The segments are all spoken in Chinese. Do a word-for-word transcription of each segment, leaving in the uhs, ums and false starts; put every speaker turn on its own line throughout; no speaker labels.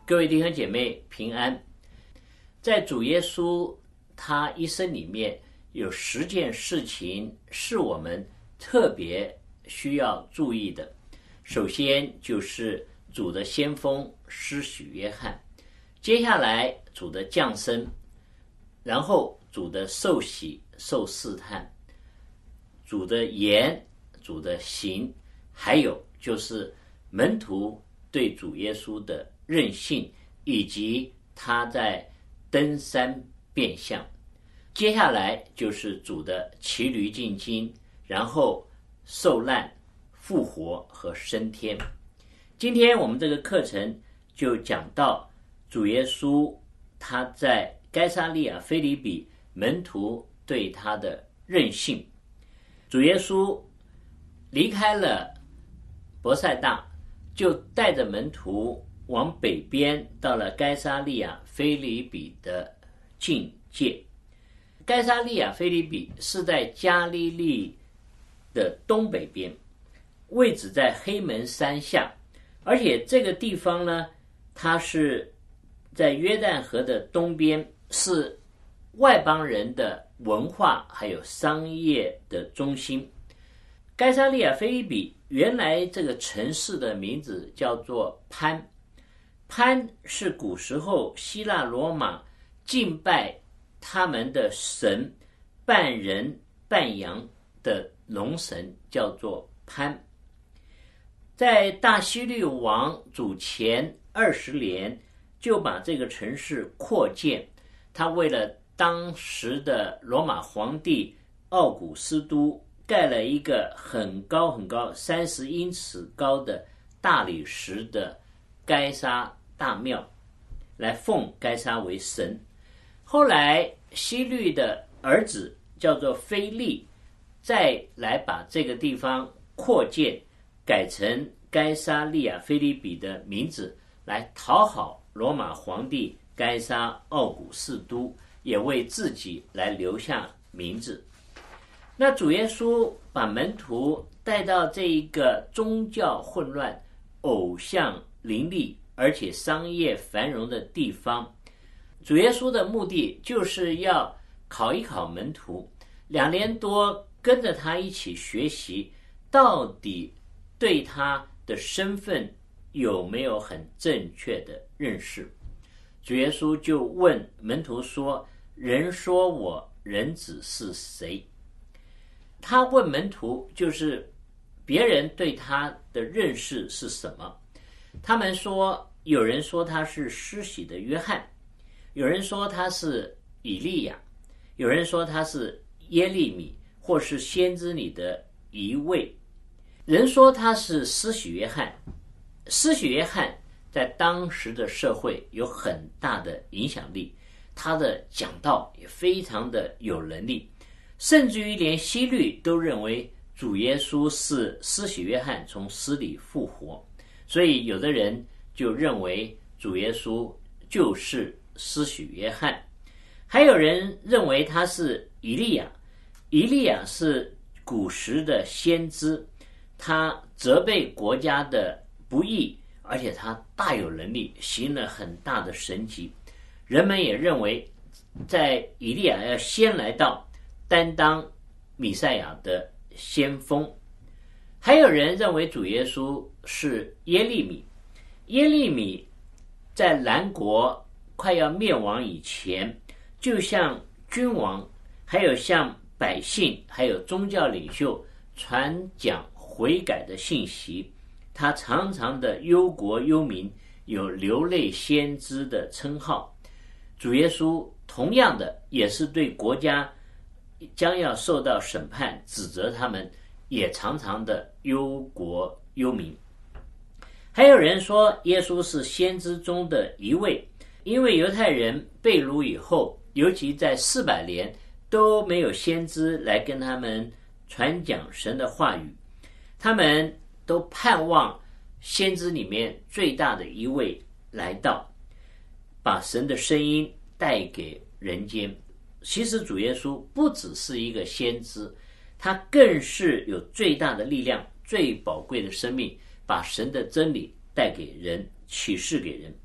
各位弟兄姐妹平安。在主耶稣他一生里面有十件事情是我们特别需要注意的。首先就是主的先锋施洗约翰，接下来主的降生，然后主的受洗受试探，主的言，主的行，还有就是门徒对主耶稣的任性，以及他在登山变相。接下来就是主的骑驴进京，然后受难、复活和升天。今天我们这个课程就讲到主耶稣他在该撒利亚腓立比门徒对他的任性。主耶稣离开了伯赛大，就带着门徒往北边到了该撒利亚腓立比的境界。该撒利亚腓立比是在加利利的东北边，位置在黑门山下，而且这个地方呢，它是在约旦河的东边，是外邦人的文化还有商业的中心。该撒利亚腓立比原来这个城市的名字叫做潘，潘是古时候希腊罗马敬拜他们的神，半人半羊的龙神，叫做潘。在大希律王主前二十年，就把这个城市扩建。他为了当时的罗马皇帝奥古斯都盖了一个很高很高三十英尺高的大理石的该撒大庙，来奉该撒为神。后来希律的儿子叫做腓力，再来把这个地方扩建，改成该撒利亚腓立比的名字，来讨好罗马皇帝该撒奥古斯都，也为自己来留下名字。那主耶稣把门徒带到这一个宗教混乱、偶像林立而且商业繁荣的地方，主耶稣的目的就是要考一考门徒，两年多跟着他一起学习，到底对他的身份有没有很正确的认识。主耶稣就问门徒说：人说我人子是谁？他问门徒，就是别人对他的认识是什么。他们说，有人说他是施洗的约翰，有人说他是以利亚，有人说他是耶利米，或是先知里的一位。人说他是施洗约翰。施洗约翰在当时的社会有很大的影响力，他的讲道也非常的有能力，甚至于连希律都认为主耶稣是施洗约翰从死里复活，所以有的人就认为主耶稣就是施洗约翰。还有人认为他是以利亚，以利亚是古时的先知，他责备国家的不义，而且他大有能力，行了很大的神迹。人们也认为在以利亚要先来到，担当弥赛亚的先锋。还有人认为主耶稣是耶利米，耶利米在南国快要灭亡以前，就向君王还有向百姓还有宗教领袖传讲悔改的信息，他常常的忧国忧民，有流泪先知的称号。主耶稣同样的也是对国家将要受到审判指责他们，也常常的忧国忧民。还有人说耶稣是先知中的一位，因为犹太人被掳以后，尤其在四百年都没有先知来跟他们传讲神的话语，他们都盼望先知里面最大的一位来到，把神的声音带给人间。其实主耶稣不只是一个先知，他更是有最大的力量、最宝贵的生命，把神的真理带给人，启示给人。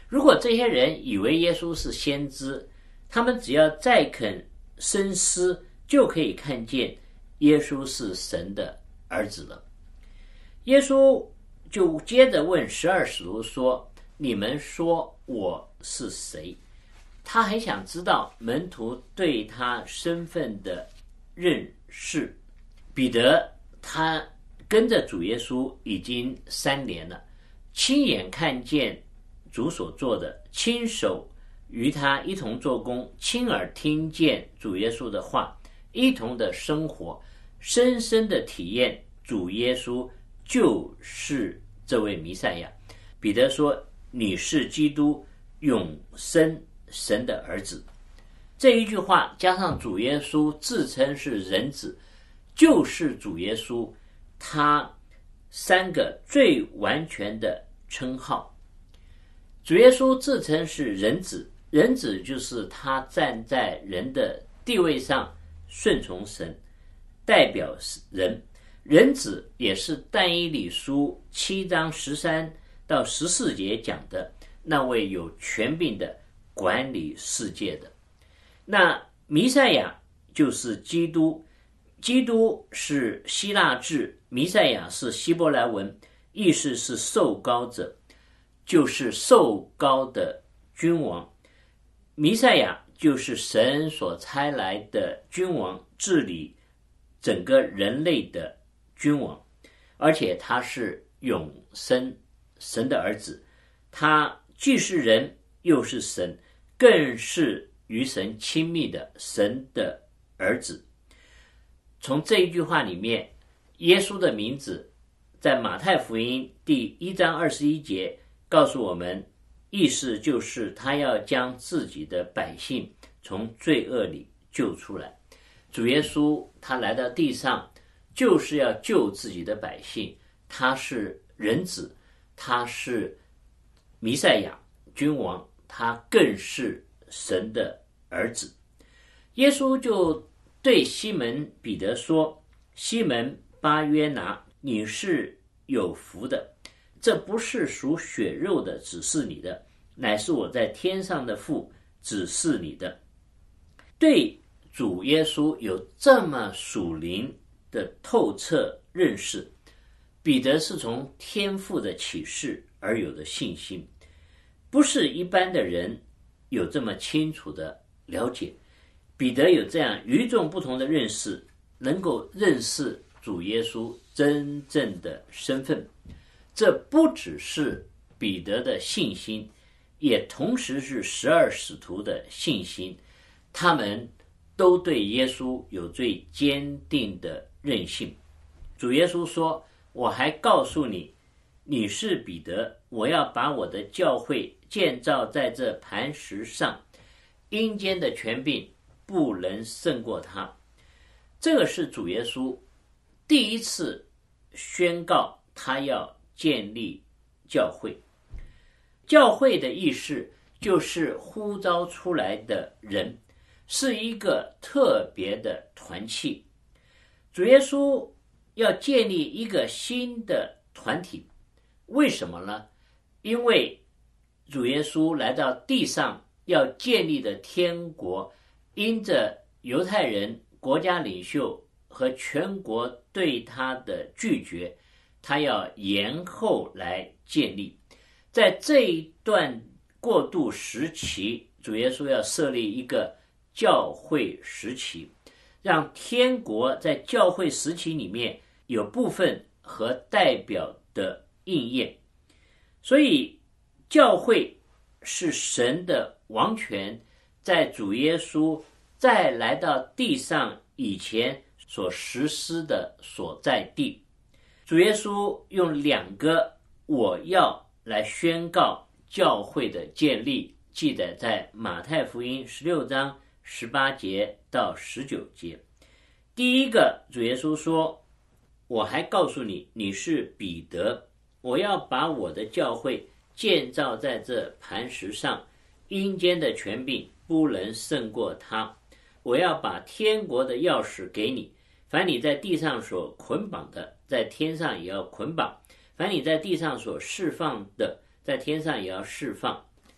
如果这些人以为耶稣是先知，他们只要再肯深思，就可以看见耶稣是神的儿子了。耶稣就接着问十二使徒说，你们说我是谁？他很想知道门徒对他身份的认识。彼得他跟着主耶稣已经三年了，亲眼看见主所做的，亲手与他一同做工，亲耳听见主耶稣的话，一同的生活，深深的体验主耶稣就是这位弥赛亚。彼得说，你是基督，永生神的儿子。这一句话加上主耶稣自称是人子，就是主耶稣他三个最完全的称号。主耶稣自称是人子，人子就是他站在人的地位上顺从神，代表人。人子也是但以理书七章十三到十四节讲的那位有权柄的管理世界的。那弥赛亚就是基督，基督是希腊字，弥赛亚是希伯来文，意思是受膏者，就是受膏的君王。弥赛亚就是神所差来的君王，治理整个人类的君王，而且他是永生神的儿子，他既是人又是神，更是与神亲密的神的儿子。从这一句话里面，耶稣的名字在马太福音第一章二十一节告诉我们，意思就是他要将自己的百姓从罪恶里救出来。主耶稣他来到地上就是要救自己的百姓，他是人子，他是弥赛亚君王，他更是神的儿子。耶稣就对西门彼得说，西门巴约拿，你是有福的，这不是属血肉的指示你的，乃是我在天上的父指示你的。对主耶稣有这么属灵的透彻认识，彼得是从天父的启示而有的信心，不是一般的人有这么清楚的了解。彼得有这样与众不同的认识，能够认识主耶稣真正的身份。这不只是彼得的信心，也同时是十二使徒的信心，他们都对耶稣有最坚定的认信。主耶稣说，我还告诉你，你是彼得，我要把我的教会建造在这磐石上，阴间的权柄不能胜过他。这个是主耶稣第一次宣告他要建立教会。教会的意思就是呼召出来的人，是一个特别的团契。主耶稣要建立一个新的团体，为什么呢？因为主耶稣来到地上要建立的天国，因着犹太人、国家领袖和全国对他的拒绝，他要延后来建立。在这一段过渡时期，主耶稣要设立一个教会时期，让天国在教会时期里面有部分和代表的应验。所以教会是神的王权在主耶稣再来到地上以前所实施的所在地。主耶稣用两个我要来宣告教会的建立，记载在马太福音十六章十八节到十九节。第一个，主耶稣说，我还告诉你，你是彼得，我要把我的教会建造在这磐石上，阴间的权柄不能胜过他。我要把天国的钥匙给你，凡你在地上所捆绑的，在天上也要捆绑，凡你在地上所释放的，在天上也要释放。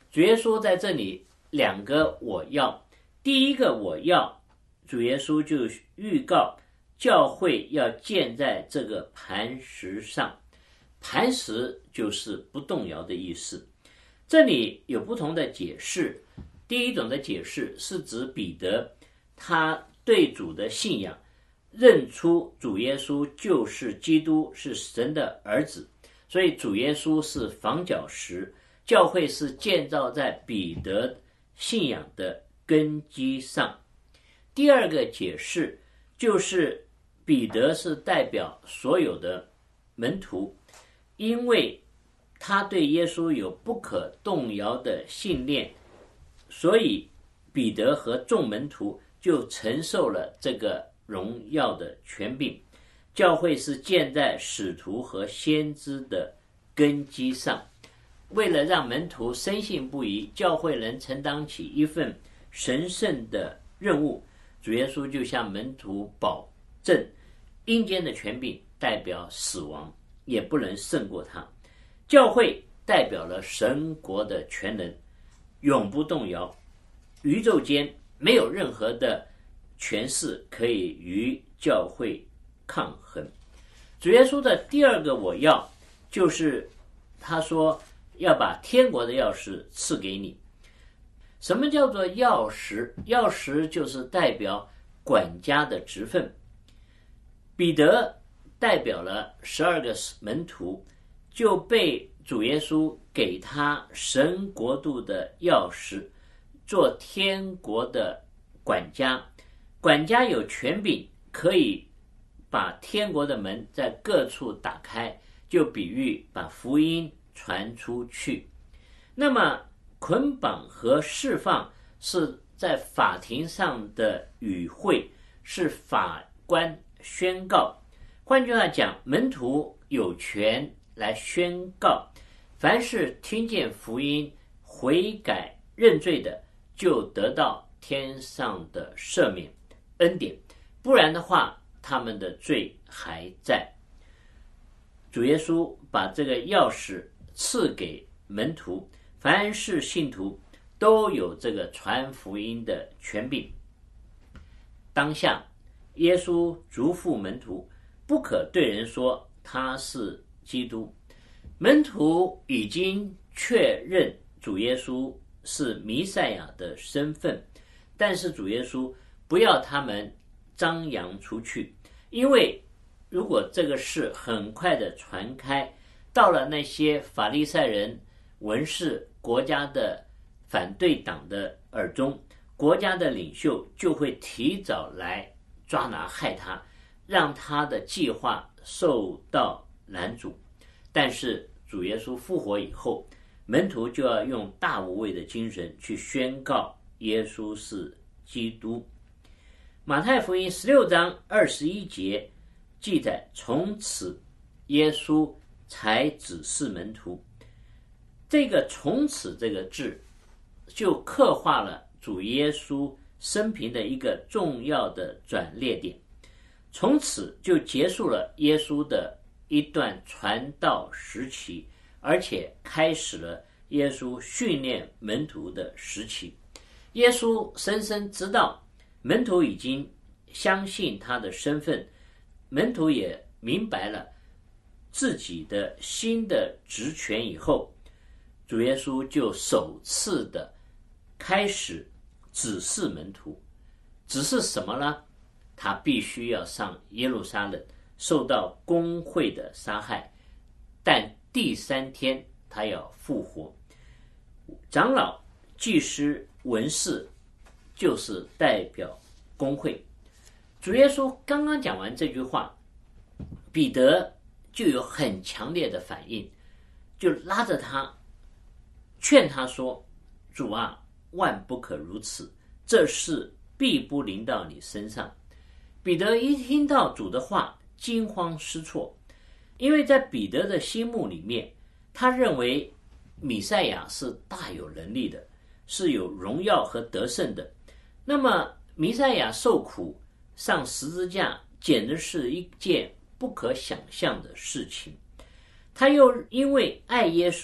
主耶稣在这里两个我要，第一个我要，主耶稣就预告教会要建在这个磐石上，磐石就是不动摇的意思。这里有不同的解释，第一种的解释是指彼得他对主的信仰，认出主耶稣就是基督，是神的儿子，所以主耶稣是房角石，教会是建造在彼得信仰的根基上。第二个解释就是彼得是代表所有的门徒，因为他对耶稣有不可动摇的信念，所以彼得和众门徒就承受了这个荣耀的权柄。教会是建在使徒和先知的根基上，为了让门徒深信不疑，教会能承担起一份神圣的任务，主耶稣就向门徒保证，阴间的权柄代表死亡，也不能胜过他。教会代表了神国的全能，永不动摇，宇宙间没有任何的权势可以与教会抗衡。主耶稣的第二个我要，就是他说要把天国的钥匙赐给你。什么叫做钥匙？钥匙就是代表管家的职分。彼得代表了十二个门徒，就被主耶稣给他神国度的钥匙，做天国的管家。管家有权柄，可以把天国的门在各处打开，就比喻把福音传出去。那么捆绑和释放是在法庭上的语汇，是法官宣告。换句话讲，门徒有权来宣告，凡是听见福音悔改认罪的，就得到天上的赦免恩典，不然的话他们的罪还在。主耶稣把这个钥匙赐给门徒，凡是信徒都有这个传福音的权柄。当下耶稣嘱咐门徒，不可对人说他是基督。门徒已经确认主耶稣是弥赛亚的身份，但是主耶稣不要他们张扬出去，因为如果这个事很快的传开，到了那些法利赛人、文士、国家的反对党的耳中，国家的领袖就会提早来抓拿害他，让他的计划受到拦阻。但是主耶稣复活以后，门徒就要用大无畏的精神去宣告耶稣是基督。马太福音十六章二十一节记载，从此耶稣才指示门徒。这个从此这个字就刻画了主耶稣生平的一个重要的转捩点，从此就结束了耶稣的一段传道时期，而且开始了耶稣训练门徒的时期。耶稣深深知道门徒已经相信他的身份，门徒也明白了自己的新的职权以后，主耶稣就首次的开始指示门徒。指示什么呢？他必须要上耶路撒冷，受到公会的杀害，但第三天他要复活。长老、祭司、文士就是代表公会。主耶稣刚刚讲完这句话，彼得就有很强烈的反应，就拉着他劝他说，主啊，万不可如此，这事必不临到你身上。彼得一听到主的话，惊慌失措，因为在彼得的心目里面，他认为弥赛亚是大有能力的，是有荣耀和得胜的。那么弥赛亚受苦上十字架，简直是一件不可想象的事情。他又因为爱耶稣，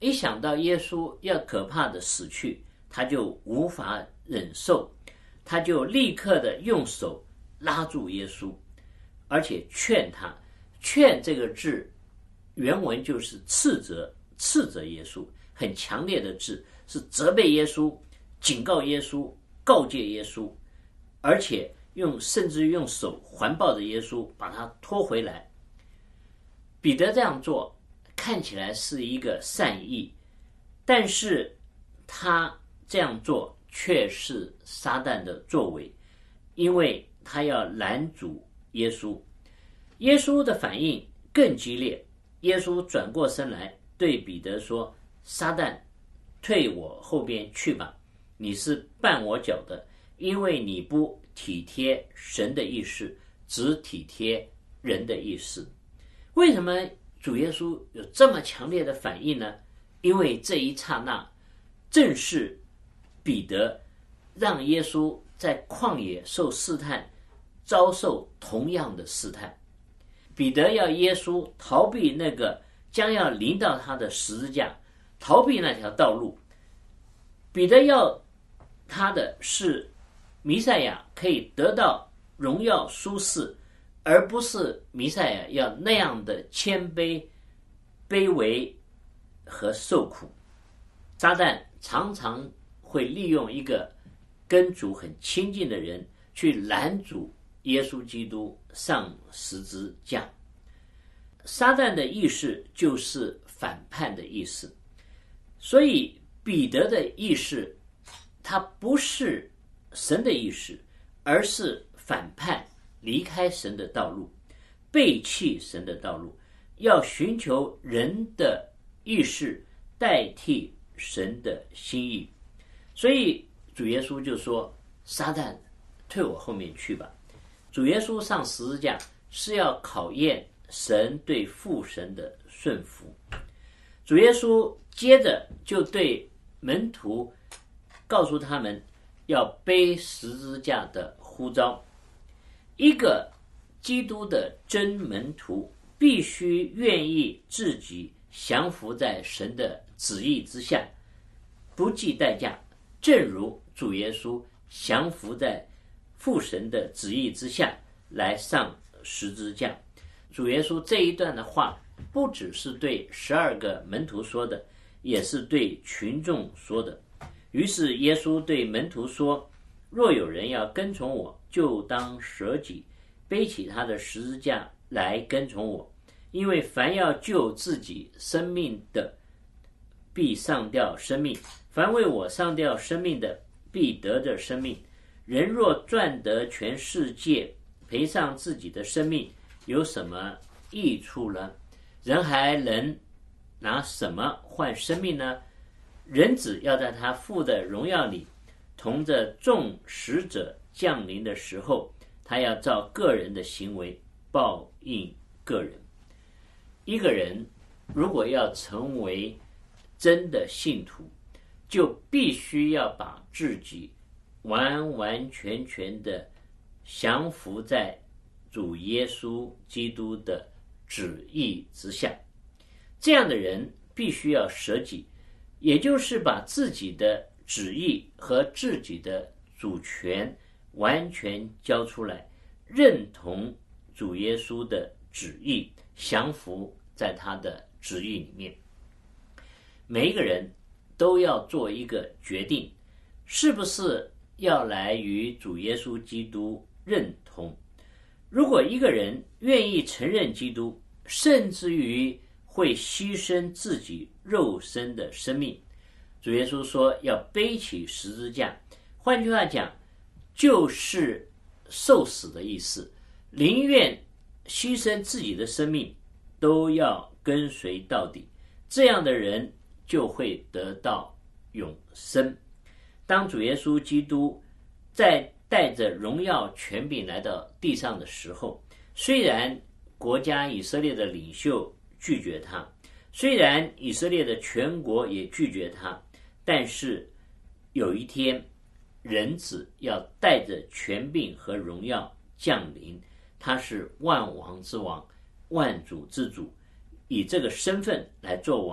一想到耶稣要可怕的死去，他就无法忍受，他就立刻的用手拉住耶稣，而且劝他。劝这个字原文就是斥责，斥责耶稣，很强烈的字，是责备耶稣，警告耶稣，告诫耶稣，而且用甚至用手环抱着耶稣，把他拖回来。彼得这样做看起来是一个善意，但是他这样做却是撒旦的作为，因为他要拦阻耶稣。耶稣的反应更激烈，耶稣转过身来对彼得说：撒旦，退我后边去吧，你是绊我脚的，因为你不体贴神的意思，只体贴人的意思。为什么主耶稣有这么强烈的反应呢？因为这一刹那正是彼得让耶稣在旷野受试探，遭受同样的试探。彼得要耶稣逃避那个将要临到他的十字架，逃避那条道路。彼得要他的是弥赛亚可以得到荣耀舒适，而不是弥赛亚要那样的谦卑、卑微和受苦。撒旦常常会利用一个跟主很亲近的人去拦阻耶稣基督上十字架。撒旦的意思就是反叛的意思，所以彼得的意思，他不是神的意思，而是反叛，离开神的道路，背弃神的道路，要寻求人的意识代替神的心意。所以主耶稣就说：撒旦，退我后面去吧。主耶稣上十字架是要考验神对父神的顺服。主耶稣接着就对门徒告诉他们要背十字架的呼召。一个基督的真门徒必须愿意自己降服在神的旨意之下，不计代价，正如主耶稣降服在父神的旨意之下来上十字架。主耶稣这一段的话不只是对十二个门徒说的，也是对群众说的。于是耶稣对门徒说：若有人要跟从我，就当舍己，背起他的十字架来跟从我。因为凡要救自己生命的，必丧掉生命；凡为我丧掉生命的，必得着生命。人若赚得全世界，赔上自己的生命，有什么益处呢？人还能拿什么换生命呢？人子要在他父的荣耀里，同着众使者降临的时候，他要照个人的行为报应个人。一个人如果要成为真的信徒，就必须要把自己完完全全的降服在主耶稣基督的旨意之下。这样的人必须要舍己，也就是把自己的旨意和自己的主权完全交出来，认同主耶稣的旨意，降服在他的旨意里面。每一个人都要做一个决定，是不是要来与主耶稣基督认同。如果一个人愿意承认基督，甚至于会牺牲自己肉身的生命，主耶稣说要背起十字架，换句话讲，就是受死的意思，宁愿牺牲自己的生命都要跟随到底。这样的人就会得到永生。当主耶稣基督在带着荣耀权柄来到地上的时候，虽然国家以色列的领袖拒绝他，虽然以色列的全国也拒绝他，但是有一天人子要带着权柄和荣耀降临，他是万王之王，万主之主，以这个身份来做王，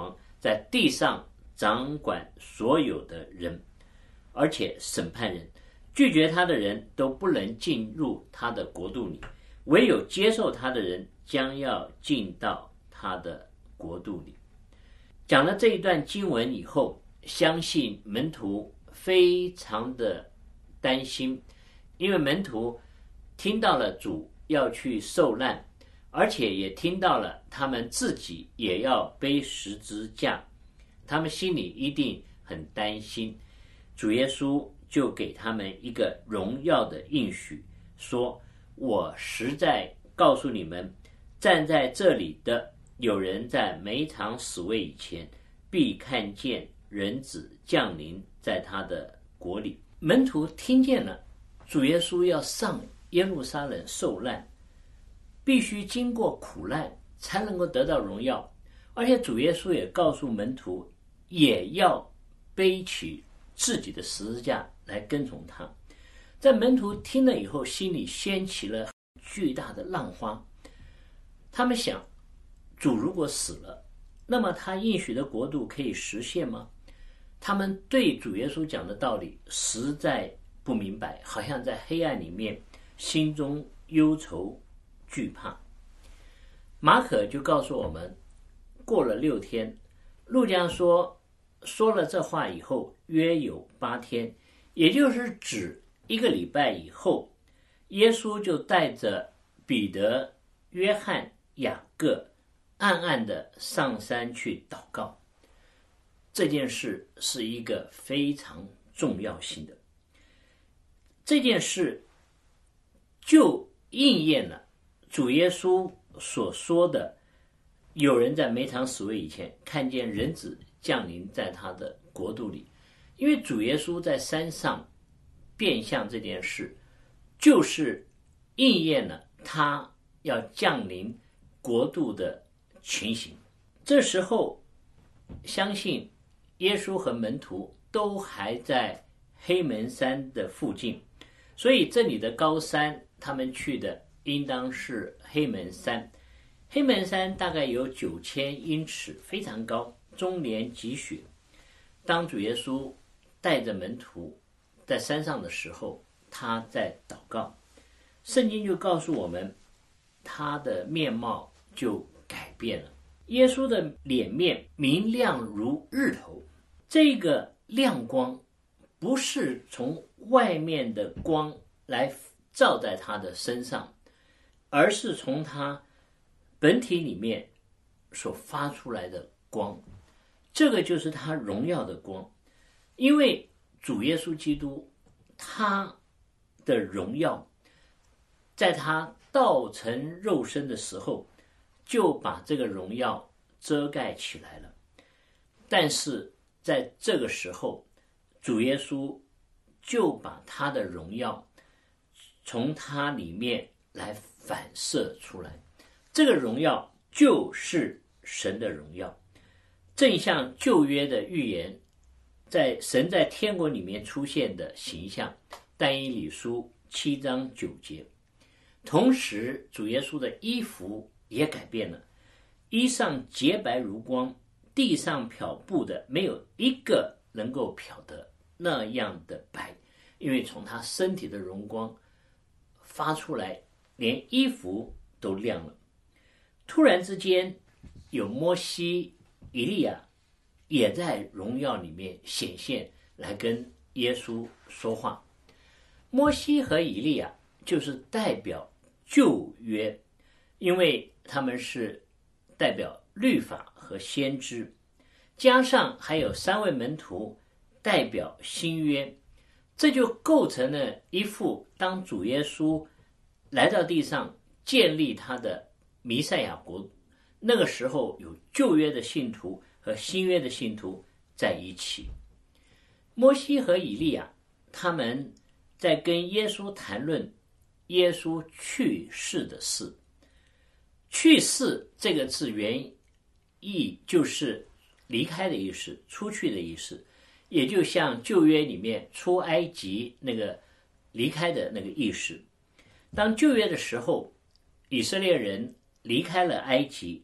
在地上掌管所有的人，而且审判人。拒绝他的人都不能进入他的国度里，唯有接受他的人将要进到他的国度里。讲了这一段经文以后，相信门徒非常的担心，因为门徒听到了主要去受难，而且也听到了他们自己也要背十字架，他们心里一定很担心。主耶稣就给他们一个荣耀的应许，说：我实在告诉你们，站在这里的有人在没尝死味以前，必看见人子降临在他的国里。门徒听见了主耶稣要上耶路撒冷受难，必须经过苦难才能够得到荣耀，而且主耶稣也告诉门徒也要背起自己的十字架来跟从他。在门徒听了以后，心里掀起了巨大的浪花。他们想，主如果死了，那么他应许的国度可以实现吗？他们对主耶稣讲的道理实在不明白，好像在黑暗里面心中忧愁惧怕。马可就告诉我们，过了六天，路加说说了这话以后约有八天，也就是指一个礼拜以后，耶稣就带着彼得、约翰、雅各暗暗的上山去祷告。这件事是一个非常重要性的，这件事就应验了主耶稣所说的，有人在没尝死味以前看见人子降临在他的国度里。因为主耶稣在山上变相这件事，就是应验了他要降临国度的情形。这时候相信耶稣和门徒都还在黑门山的附近，所以这里的高山他们去的应当是黑门山。黑门山大概有九千英尺，非常高，终年积雪。当主耶稣带着门徒在山上的时候，他在祷告。圣经就告诉我们，他的面貌就改变了。耶稣的脸面明亮如日头，这个亮光不是从外面的光来照在他的身上，而是从他本体里面所发出来的光，这个就是他荣耀的光。因为主耶稣基督他的荣耀在他道成肉身的时候就把这个荣耀遮盖起来了，但是在这个时候主耶稣就把他的荣耀从他里面来反射出来，这个荣耀就是神的荣耀，正像旧约的预言，在神在天国里面出现的形象，但以理书七章九节。同时主耶稣的衣服也改变了，衣上洁白如光，地上漂布的没有一个能够漂得那样的白，因为从他身体的荣光发出来，连衣服都亮了。突然之间，有摩西、以利亚也在荣耀里面显现，来跟耶稣说话。摩西和以利亚就是代表旧约，因为他们是代表律法和先知，加上还有三位门徒代表新约，这就构成了一幅当主耶稣来到地上建立他的弥赛亚国，那个时候有旧约的信徒和新约的信徒在一起。摩西和以利亚他们在跟耶稣谈论耶稣去世的事。去世这个字原意就是离开的意思，出去的意思，也就像旧约里面出埃及那个离开的那个意思。当旧约的时候，以色列人离开了埃及，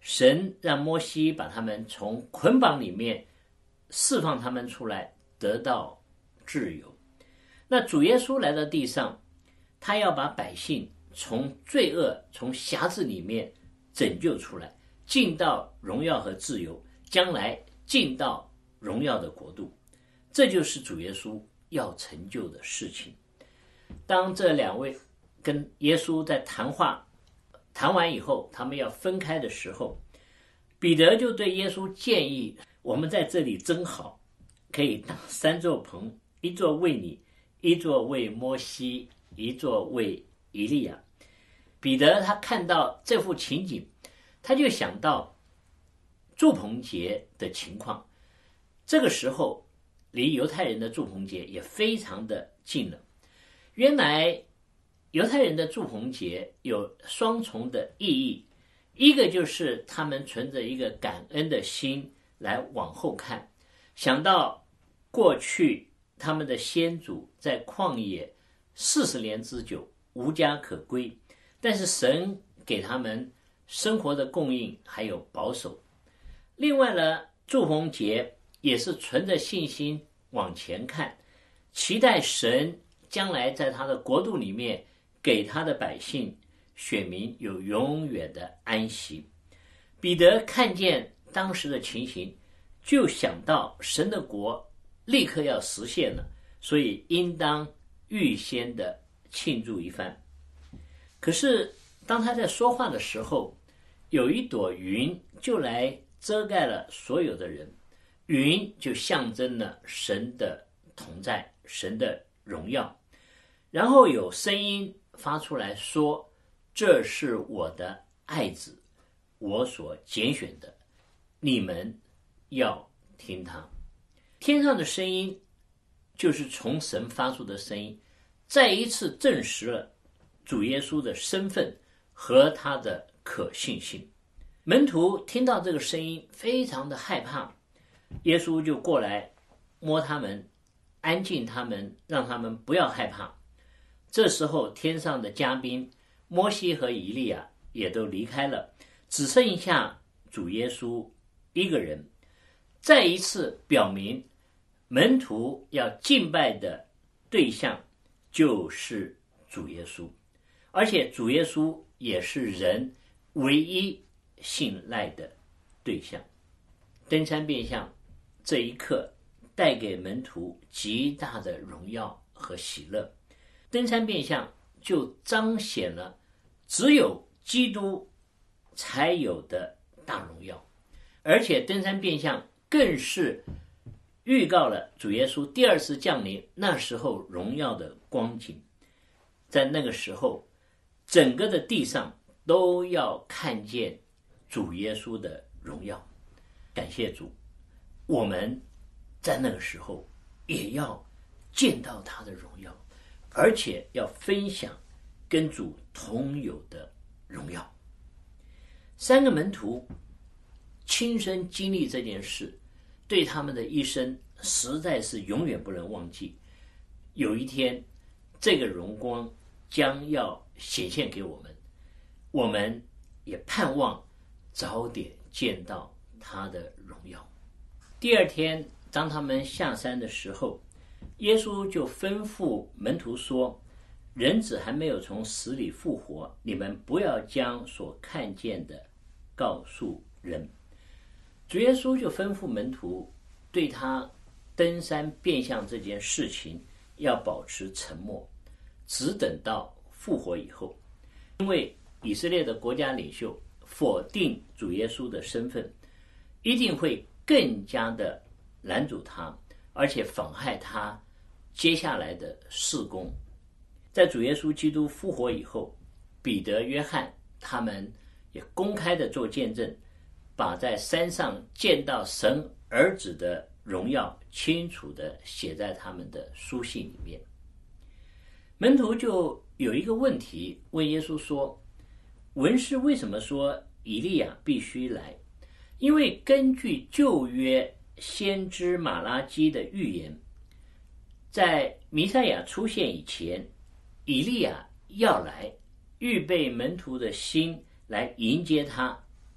神让摩西把他们从捆绑里面释放他们出来，得到自由。那主耶稣来到地上，他要把百姓从罪恶、从辖制里面拯救出来，进到荣耀和自由，将来进到荣耀的国度。这就是主耶稣要成就的事情。当这两位跟耶稣在谈话谈完以后，他们要分开的时候，彼得就对耶稣建议，我们在这里真好，可以搭三座棚，一座为你，一座为摩西，一座为以利亚。彼得他看到这幅情景，他就想到住棚节的情况。这个时候离犹太人的住棚节也非常的近了。原来犹太人的住棚节有双重的意义，一个就是他们存着一个感恩的心来往后看，想到过去他们的先祖在旷野四十年之久，无家可归，但是神给他们生活的供应还有保守。另外呢，住棚节也是存着信心往前看，期待神将来在他的国度里面给他的百姓选民有永远的安息。彼得看见当时的情形，就想到神的国立刻要实现了，所以应当预先的庆祝一番。可是当他在说话的时候，有一朵云就来遮盖了所有的人，云就象征了神的同在，神的荣耀。然后有声音发出来说，这是我的爱子，我所拣选的，你们要听他。天上的声音就是从神发出的声音，再一次证实了主耶稣的身份和他的可信性。门徒听到这个声音非常的害怕，耶稣就过来摸他们，安静他们，让他们不要害怕。这时候天上的嘉宾摩西和以利亚也都离开了，只剩下主耶稣一个人，再一次表明门徒要敬拜的对象就是主耶稣，而且主耶稣也是人唯一信赖的对象。登山变像这一刻带给门徒极大的荣耀和喜乐。登山变像就彰显了只有基督才有的大荣耀，而且登山变像更是预告了主耶稣第二次降临那时候荣耀的光景。在那个时候，整个的地上都要看见主耶稣的荣耀。感谢主，我们在那个时候也要见到他的荣耀，而且要分享跟主同有的荣耀。三个门徒亲身经历这件事，对他们的一生实在是永远不能忘记。有一天这个荣光将要显现给我们，我们也盼望早点见到他的荣耀。第二天当他们下山的时候，耶稣就吩咐门徒说，人子还没有从死里复活，你们不要将所看见的告诉人。主耶稣就吩咐门徒对他登山变像这件事情要保持沉默，只等到复活以后。因为以色列的国家领袖否定主耶稣的身份，一定会更加的拦阻他，而且妨害他接下来的事工。在主耶稣基督复活以后，彼得、约翰他们也公开的做见证，把在山上见到神儿子的荣耀清楚的写在他们的书信里面。门徒就有一个问题问耶稣说，文士为什么说以利亚必须来？因为根据旧约先知马拉基的预言，在弥赛亚出现以前，以利亚要来，预备门徒的心来迎接他，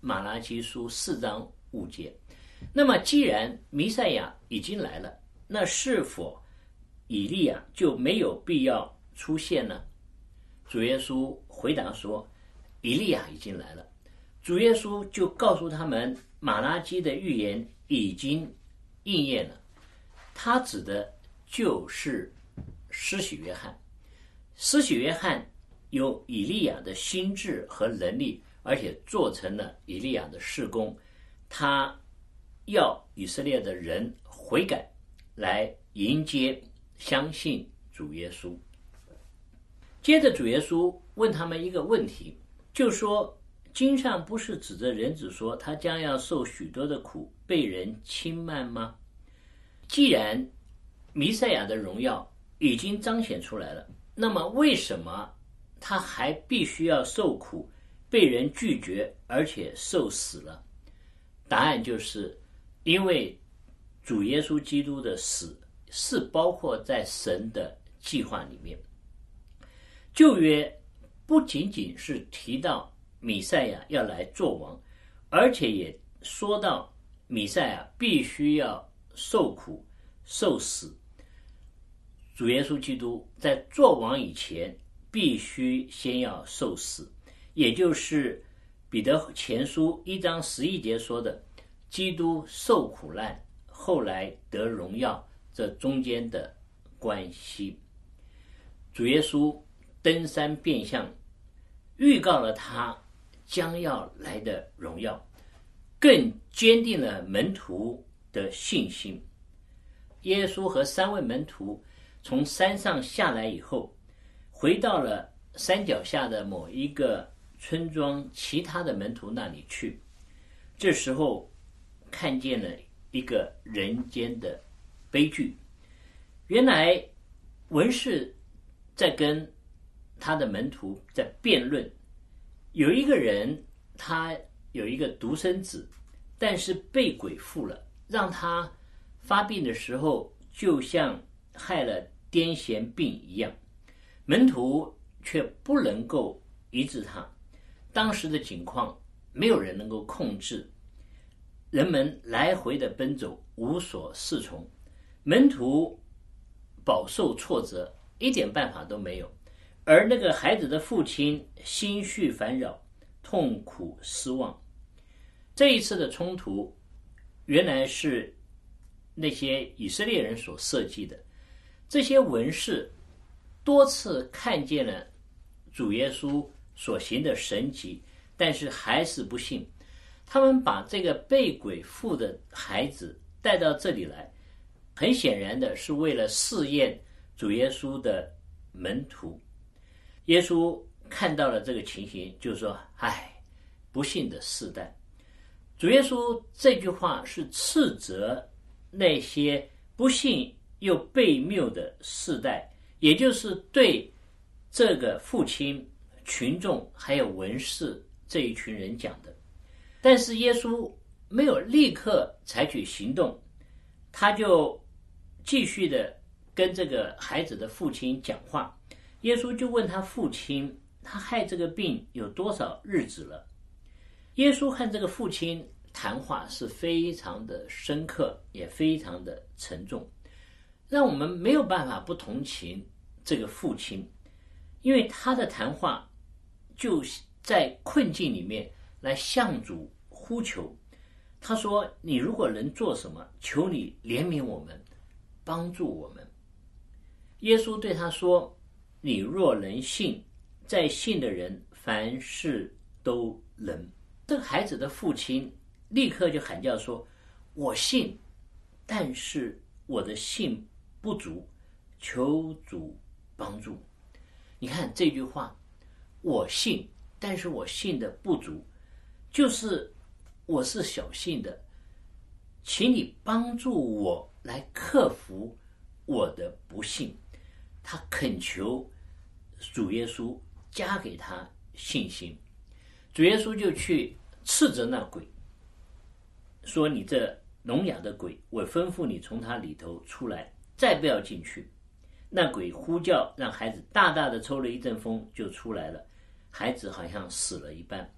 马拉基书四章五节。那么既然弥赛亚已经来了，那是否以利亚就没有必要出现呢？主耶稣回答说，以利亚已经来了。主耶稣就告诉他们，马拉基的预言已经应验了，他指的就是施洗约翰。施洗约翰有以利亚的心智和能力，而且做成了以利亚的事工，他要以色列的人悔改，来迎接相信主耶稣。接着主耶稣问他们一个问题，就说经上不是指着人子说他将要受许多的苦，被人轻慢吗？既然弥赛亚的荣耀已经彰显出来了，那么为什么他还必须要受苦，被人拒绝，而且受死了？答案就是因为主耶稣基督的死是包括在神的计划里面。旧约不仅仅是提到弥赛亚要来做王，而且也说到弥赛亚必须要受苦受死。主耶稣基督在做王以前必须先要受死，也就是彼得前书一章十一节说的基督受苦难后来得荣耀这中间的关系。主耶稣登山变相预告了他将要来的荣耀，更坚定了门徒的信心。耶稣和三位门徒从山上下来以后，回到了山脚下的某一个村庄其他的门徒那里去。这时候看见了一个人间的悲剧。原来文士在跟他的门徒在辩论，有一个人他有一个独生子，但是被鬼附了，让他发病的时候就像害了癫痫病一样，门徒却不能够医治他。当时的情况没有人能够控制，人们来回的奔走，无所适从，门徒饱受挫折，一点办法都没有。而那个孩子的父亲心绪烦扰，痛苦失望。这一次的冲突原来是那些以色列人所设计的。这些文士多次看见了主耶稣所行的神迹，但是还是不信。他们把这个被鬼附的孩子带到这里来，很显然的是为了试验主耶稣的门徒。耶稣看到了这个情形，就说：唉，不信的世代。主耶稣这句话是斥责那些不信又悖谬的世代，也就是对这个父亲、群众还有文士这一群人讲的。但是耶稣没有立刻采取行动，他就继续的跟这个孩子的父亲讲话。耶稣就问他父亲，他害这个病有多少日子了？耶稣和这个父亲谈话是非常的深刻，也非常的沉重，让我们没有办法不同情这个父亲，因为他的谈话就在困境里面来向主呼求。他说：你如果能做什么，求你怜悯我们，帮助我们。耶稣对他说：你若能信，在信的人凡事都能。这个孩子的父亲立刻就喊叫说：我信，但是我的信不足，求主帮助。你看这句话，我信，但是我信的不足，就是我是小信的，请你帮助我来克服我的不信。他恳求主耶稣加给他信心。主耶稣就去斥责那鬼，说：你这聋哑的鬼，我吩咐你从他里头出来，再不要进去。那鬼呼叫，让孩子大大的抽了一阵风，就出来了。孩子好像死了一般。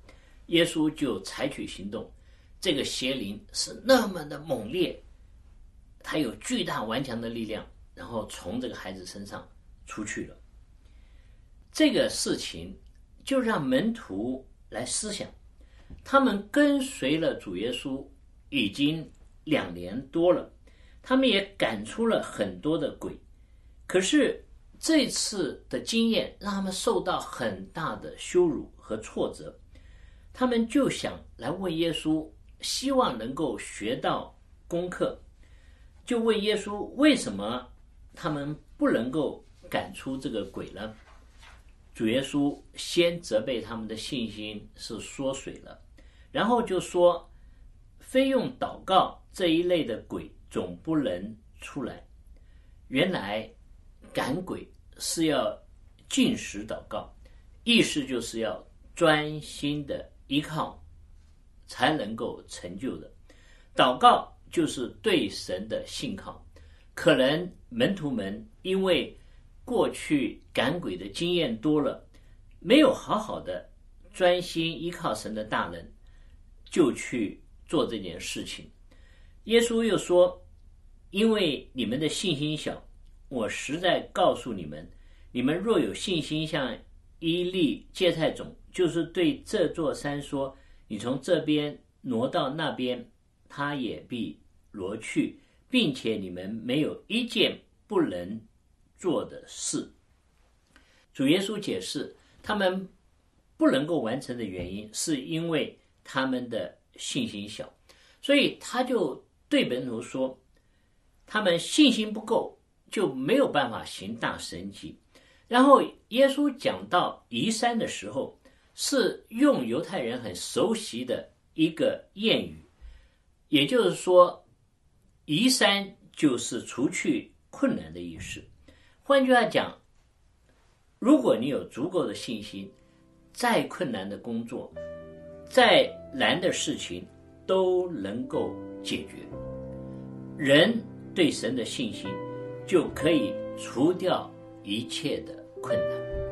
耶稣就采取行动。这个邪灵是那么的猛烈，它有巨大顽强的力量，然后从这个孩子身上出去了。这个事情就让门徒来思想，他们跟随了主耶稣已经两年多了，他们也赶出了很多的鬼，可是这次的经验让他们受到很大的羞辱和挫折，他们就想来问耶稣，希望能够学到功课，就问耶稣为什么他们不能够赶出这个鬼呢？主耶稣先责备他们的信心是缩水了，然后就说非用祷告这一类的鬼总不能出来。原来赶鬼是要禁食祷告，意思就是要专心的依靠才能够成就的。祷告就是对神的信靠。可能门徒们因为过去赶鬼的经验多了，没有好好的专心依靠神的大能，就去做这件事情。耶稣又说，因为你们的信心小，我实在告诉你们，你们若有信心像一粒芥菜种，就是对这座山说，你从这边挪到那边，它也必挪去，并且你们没有一件不能做的事。主耶稣解释，他们不能够完成的原因是因为他们的信心小，所以他就对门徒说，他们信心不够，就没有办法行大神迹。然后耶稣讲到移山的时候，是用犹太人很熟悉的一个谚语，也就是说移山就是除去困难的意思。换句话讲，如果你有足够的信心，再困难的工作，再难的事情都能够解决。人对神的信心就可以除掉一切的困难。